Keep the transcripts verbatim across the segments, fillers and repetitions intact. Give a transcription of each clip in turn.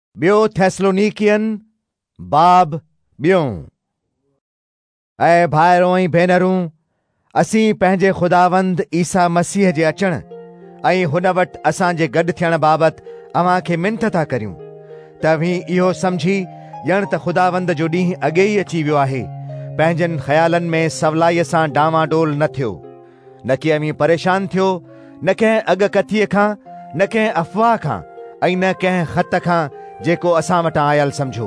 ॿियो थेसलोनिकियन बाब ॿियों। ऐं भाइरों ऐं भेनरूं, असीं पंहिंजे ख़ुदावंद ईसा मसीह जे अचण ऐं हुन वटि असांजे गॾु थियण बाबति अव्हांखे मिनत था करियूं। तव्हीं इहो सम्झी ॼण त ख़ुदावंद जो ॾींहुं अॻे ई अची वियो आहे, पंहिंजनि ख़्यालनि में सवलाईअ सां डांवाडोल न थियो, न कि अमीं परेशान थियो, न कंहिं अॻकथीअ खां, न कंहिं अफ़वाह खां, ऐं न कंहिं ख़त खां जेको असां वटां आयल सम्झो।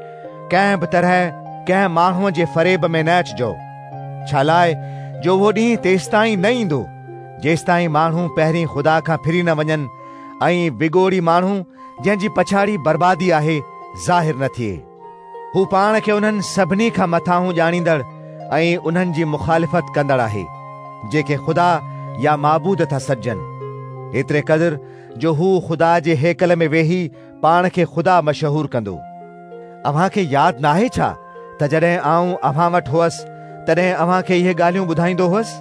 कंहिं बि तरह कंहिं माण्हूअ जे फ़रेब में न अचिजो। छा लाइ जो उहो ॾींहुं तेसिताईं न ईंदो जेसिताईं माण्हू पहिरीं ख़ुदा खां फिरी न वञनि ऐं विगोड़ी माण्हू जंहिंजी पछाड़ी बर्बादी आहे ज़ाहिर न थिए। हू पाण खे उन्हनि सभिनी खां मथां ॼाणींदड़ ऐं उन्हनि जी मुखालिफ़त कंदड़ आहे जेके ख़ुदा या माबूद था सॾजनि, एतिरे क़दुरु जो हू ख़ुदा जे हेकल में वेही पाण खे ख़ुदा मशहूरु कंदो। अव्हांखे यादि नाहे छा त जॾहिं आऊं अव्हां वटि हुअसि तॾहिं अव्हांखे इहे ॻाल्हियूं ॿुधाईंदो हुअसि?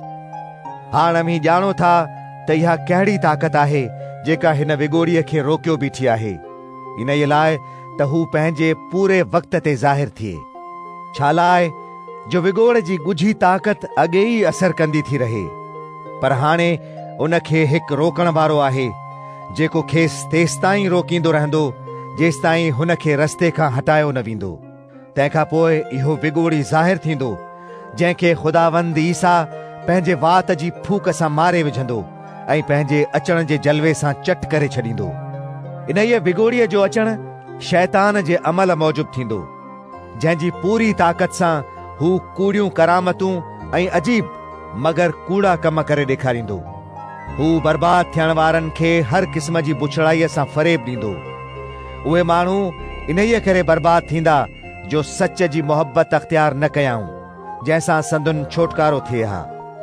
हाणे अमीं ॼाणो था त इहा कहिड़ी ताक़त आहे जेका हिन विगोड़ीअ खे रोकियो बीठी आहे, इन ई लाइ त हू पंहिंजे पूरे वक़्त ते ज़ाहिर थिए। छा लाइ जो विगोड़ जी ॻुझी ताक़त अॻे ई असर कंदी थी रहे, पर हाणे उन खे हिकु रोकण वारो आहे जेको खेसि तेसिताईं रोकींदो रहंदो जेसिताईं हुन खे रस्ते खां हटायो न वेंदो। तंहिंखां पोइ इहो विगोड़ी ज़ाहिर थींदो जंहिंखे ख़ुदावंद ईसा पंहिंजे वात जी फूक सां मारे विझंदो ऐं पंहिंजे अचण जे जलवे सां चट करे छॾींदो। इन ई विगोड़ीअ जो अचणु शैतान जे अमल मौजूब थींदो, जंहिंजी पूरी ताक़त सां हू कूड़ियूं करामतूं ऐं अजीब मगर कूड़ा कम करे ॾेखारींदो। हू बर्बाद थियण वारनि खे हर क़िस्म जी बुछड़ाईअ सां फ़रेब ॾींदो। उहे माण्हू इन ई करे बर्बाद थींदा जो सच जी मोहबत अख़्तियार न कयाऊं, जंहिंसां संदुनि छोटकारो थिए हा।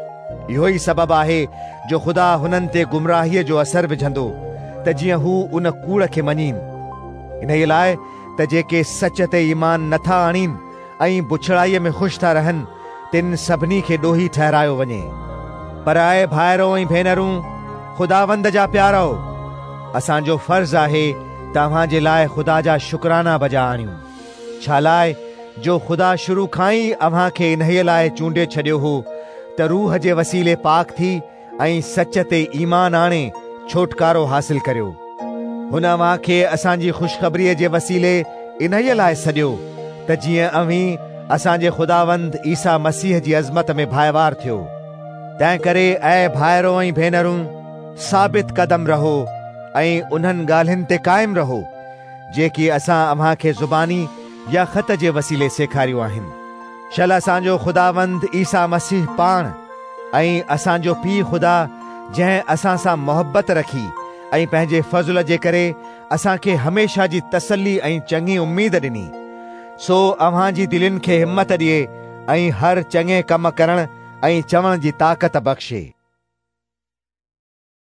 इहो ई सबबु आहे जो ख़ुदा हुननि ते गुमराहीअ जो असर विझंदो त जीअं हू उन कूड़ खे मञीन। इन ई लाइ त जेके सच ते ईमान नथा आणीन ऐं बुछड़ाईअ में ख़ुशि था रहनि, तिन सभिनी खे ॾोही ठहरायो वञे। पर आए भाइरों ऐं भेनरूं, ख़ुदावंद जा प्यारो, असांजो फ़र्ज़ु आहे त अव्हां जे लाइ ख़ुदा जा शुक्राना बजा आणियूं। छा लाइ जो ख़ुदा शुरू खां ई अव्हां खे इन्हीअ लाइ चूंडे छॾियो हो त रूह जे वसीले पाक थी ऐं सच ते ईमान आणे छोटकारो हासिल करियो। हुन अव्हां खे असांजी ख़ुशख़बरीअ जे वसीले इन्हीअ लाइ सॾियो त जीअं अव्हीं असांजे ख़ुदावंद ईसा मसीह जी अज़मत में भाइवार थियो। तंहिं करे ऐं भाइरो ऐं भेनरूं, साबित क़दम रहो ऐं उन्हनि ॻाल्हियुनि ते क़ाइमु रहो जेकी असां अव्हां खे ज़ुबानी या ख़त जे वसीले सेखारियूं आहिनि। शल असांजो ख़ुदावंद ईसा मसीह पाण ऐं असांजो पीउ ख़ुदा, जंहिं असां सां मोहबत रखी ऐं पंहिंजे फज़ल जे करे असांखे हमेशा जी तसल्ली ऐं चङी उम्मीद ॾिनी, सो अव्हां जी दिलनि खे हिम्मत ॾिए ऐं हर चङे कम करण ऐं चवण जी ताक़त बख़्शे।